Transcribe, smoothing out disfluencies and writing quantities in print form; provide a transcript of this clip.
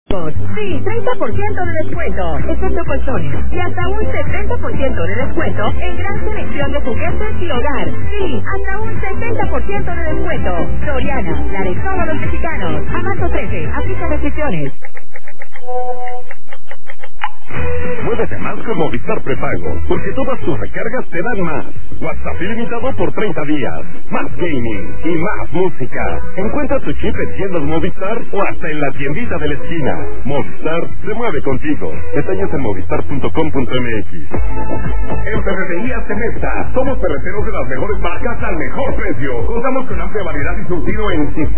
Sí, 30% de descuento, excepto colchones, y hasta un 70% de descuento en gran selección de juguetes y hogar. Sí, hasta un 70% de descuento. Soriana, la de todos los mexicanos. A marzo 13, aplica restricciones. Muévete más con Movistar Prepago, porque todas tus recargas te dan más. WhatsApp ilimitado por 30 días, más gaming y más música. Encuentra tu chip en tiendas Movistar o hasta en la tiendita de la esquina. Movistar se mueve contigo. Detalles en movistar.com.mx. En Ferretería Semesta, somos ferreteros de las mejores marcas al mejor precio. Contamos con amplia variedad y surtido en